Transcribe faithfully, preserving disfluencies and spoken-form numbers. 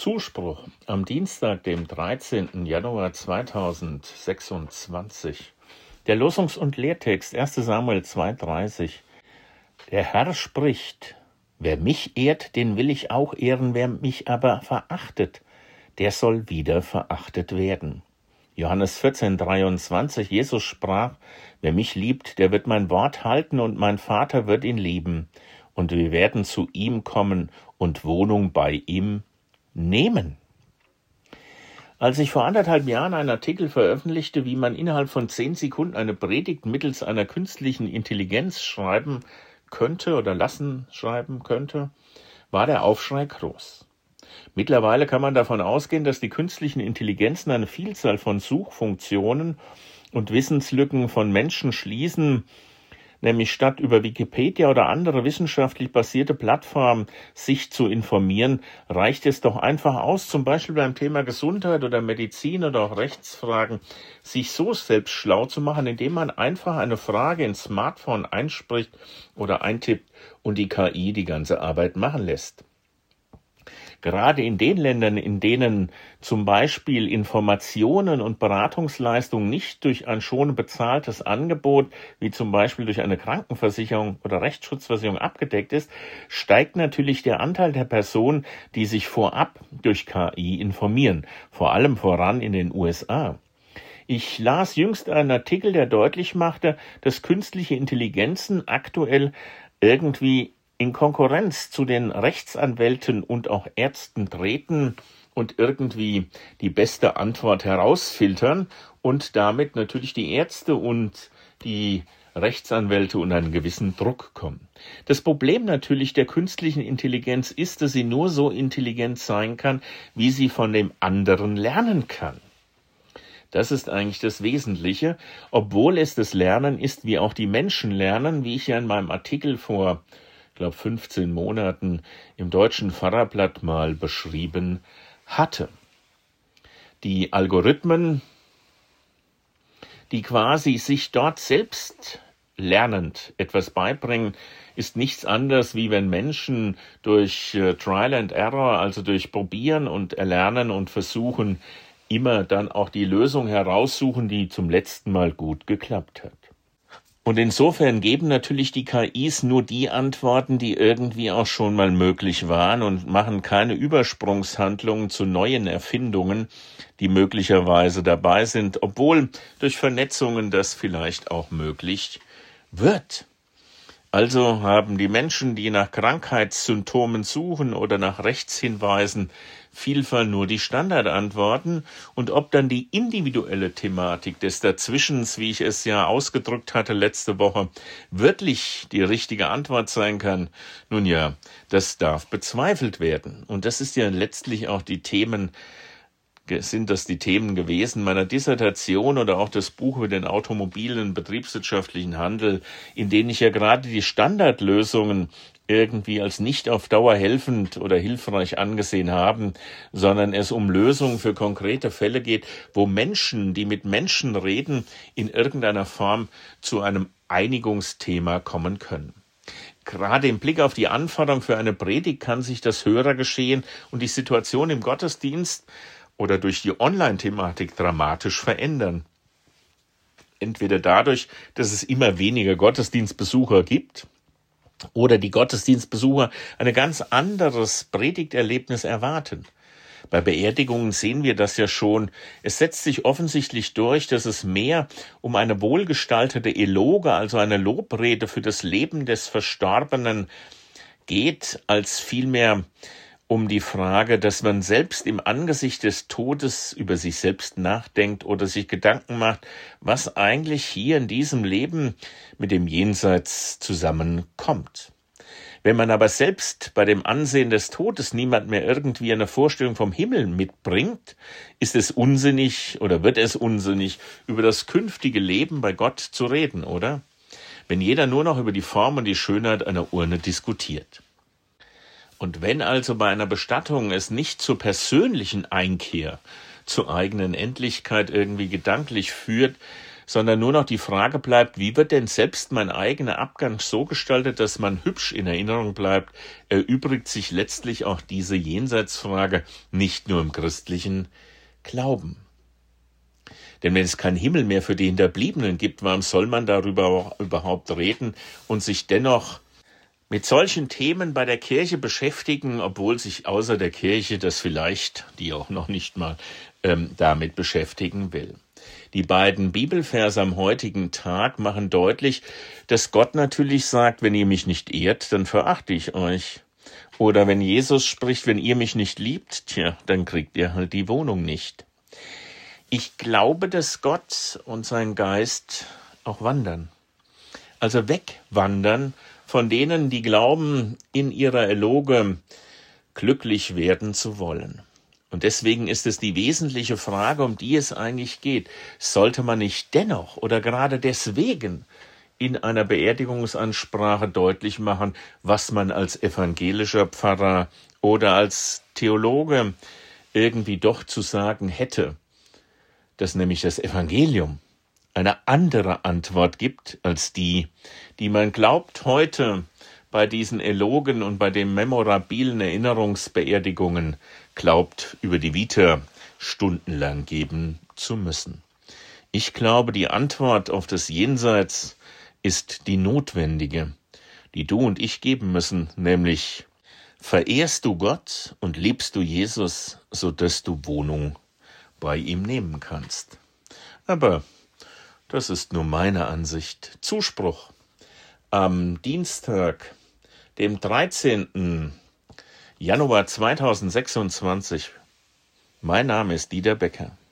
Zuspruch am Dienstag, dem dreizehnten Januar zweitausendsechsundzwanzig. Der Losungs- und Lehrtext erster Samuel zwei dreißig. Der Herr spricht: Wer mich ehrt, den will ich auch ehren, wer mich aber verachtet, der soll wieder verachtet werden. Johannes vierzehn dreiundzwanzig. Jesus sprach: Wer mich liebt, der wird mein Wort halten, und mein Vater wird ihn lieben, und wir werden zu ihm kommen und Wohnung bei ihm nehmen. Als ich vor anderthalb Jahren einen Artikel veröffentlichte, wie man innerhalb von zehn Sekunden eine Predigt mittels einer künstlichen Intelligenz schreiben könnte oder lassen schreiben könnte, war der Aufschrei groß. Mittlerweile kann man davon ausgehen, dass die künstlichen Intelligenzen eine Vielzahl von Suchfunktionen und Wissenslücken von Menschen schließen, nämlich statt über Wikipedia oder andere wissenschaftlich basierte Plattformen sich zu informieren, reicht es doch einfach aus, zum Beispiel beim Thema Gesundheit oder Medizin oder auch Rechtsfragen, sich so selbst schlau zu machen, indem man einfach eine Frage ins Smartphone einspricht oder eintippt und die K I die ganze Arbeit machen lässt. Gerade in den Ländern, in denen zum Beispiel Informationen und Beratungsleistungen nicht durch ein schon bezahltes Angebot, wie zum Beispiel durch eine Krankenversicherung oder Rechtsschutzversicherung abgedeckt ist, steigt natürlich der Anteil der Personen, die sich vorab durch K I informieren, vor allem voran in den U S A. Ich las jüngst einen Artikel, der deutlich machte, dass künstliche Intelligenzen aktuell irgendwie in Konkurrenz zu den Rechtsanwälten und auch Ärzten treten und irgendwie die beste Antwort herausfiltern und damit natürlich die Ärzte und die Rechtsanwälte unter einen gewissen Druck kommen. Das Problem natürlich der künstlichen Intelligenz ist, dass sie nur so intelligent sein kann, wie sie von dem anderen lernen kann. Das ist eigentlich das Wesentliche, obwohl es das Lernen ist, wie auch die Menschen lernen, wie ich ja in meinem Artikel vor ich glaube fünfzehn Monaten im Deutschen Pfarrerblatt mal beschrieben hatte. Die Algorithmen, die quasi sich dort selbst lernend etwas beibringen, ist nichts anderes, wie wenn Menschen durch äh, Trial and Error, also durch Probieren und Erlernen und Versuchen, immer dann auch die Lösung heraussuchen, die zum letzten Mal gut geklappt hat. Und insofern geben natürlich die K Is nur die Antworten, die irgendwie auch schon mal möglich waren und machen keine Übersprungshandlungen zu neuen Erfindungen, die möglicherweise dabei sind, obwohl durch Vernetzungen das vielleicht auch möglich wird. Also haben die Menschen, die nach Krankheitssymptomen suchen oder nach Rechtshinweisen, vielfach nur die Standardantworten, und ob dann die individuelle Thematik des Dazwischens, wie ich es ja ausgedrückt hatte letzte Woche, wirklich die richtige Antwort sein kann, nun ja, das darf bezweifelt werden. Und das ist ja letztlich auch die Themen, sind das die Themen gewesen meiner Dissertation oder auch das Buch über den automobilen betriebswirtschaftlichen Handel, in denen ich ja gerade die Standardlösungen irgendwie als nicht auf Dauer helfend oder hilfreich angesehen haben, sondern es um Lösungen für konkrete Fälle geht, wo Menschen, die mit Menschen reden, in irgendeiner Form zu einem Einigungsthema kommen können. Gerade im Blick auf die Anforderung für eine Predigt kann sich das Hörergeschehen und die Situation im Gottesdienst oder durch die Online-Thematik dramatisch verändern. Entweder dadurch, dass es immer weniger Gottesdienstbesucher gibt, oder die Gottesdienstbesucher ein ganz anderes Predigterlebnis erwarten. Bei Beerdigungen sehen wir das ja schon. Es setzt sich offensichtlich durch, dass es mehr um eine wohlgestaltete Eloge, also eine Lobrede für das Leben des Verstorbenen geht, als vielmehr um die Frage, dass man selbst im Angesicht des Todes über sich selbst nachdenkt oder sich Gedanken macht, was eigentlich hier in diesem Leben mit dem Jenseits zusammenkommt. Wenn man aber selbst bei dem Ansehen des Todes niemand mehr irgendwie eine Vorstellung vom Himmel mitbringt, ist es unsinnig oder wird es unsinnig, über das künftige Leben bei Gott zu reden, oder? Wenn jeder nur noch über die Form und die Schönheit einer Urne diskutiert. Und wenn also bei einer Bestattung es nicht zur persönlichen Einkehr, zur eigenen Endlichkeit irgendwie gedanklich führt, sondern nur noch die Frage bleibt, wie wird denn selbst mein eigener Abgang so gestaltet, dass man hübsch in Erinnerung bleibt, erübrigt sich letztlich auch diese Jenseitsfrage nicht nur im christlichen Glauben. Denn wenn es keinen Himmel mehr für die Hinterbliebenen gibt, warum soll man darüber überhaupt reden und sich dennoch mit solchen Themen bei der Kirche beschäftigen, obwohl sich außer der Kirche das vielleicht, die auch noch nicht mal ähm, damit beschäftigen will. Die beiden Bibelverse am heutigen Tag machen deutlich, dass Gott natürlich sagt, wenn ihr mich nicht ehrt, dann verachte ich euch. Oder wenn Jesus spricht, wenn ihr mich nicht liebt, tja, dann kriegt ihr halt die Wohnung nicht. Ich glaube, dass Gott und sein Geist auch wandern. Also wegwandern von denen, die glauben, in ihrer Eloge glücklich werden zu wollen. Und deswegen ist es die wesentliche Frage, um die es eigentlich geht. Sollte man nicht dennoch oder gerade deswegen in einer Beerdigungsansprache deutlich machen, was man als evangelischer Pfarrer oder als Theologe irgendwie doch zu sagen hätte, dass nämlich das Evangelium eine andere Antwort gibt als die, die man glaubt heute bei diesen Elogen und bei den memorabilen Erinnerungsbeerdigungen glaubt, über die Vita stundenlang geben zu müssen. Ich glaube, die Antwort auf das Jenseits ist die notwendige, die du und ich geben müssen, nämlich verehrst du Gott und liebst du Jesus, so dass du Wohnung bei ihm nehmen kannst. Aber das ist nur meine Ansicht. Zuspruch am Dienstag, dem dreizehnten Januar zweitausendsechsundzwanzig. Mein Name ist Dieter Becker.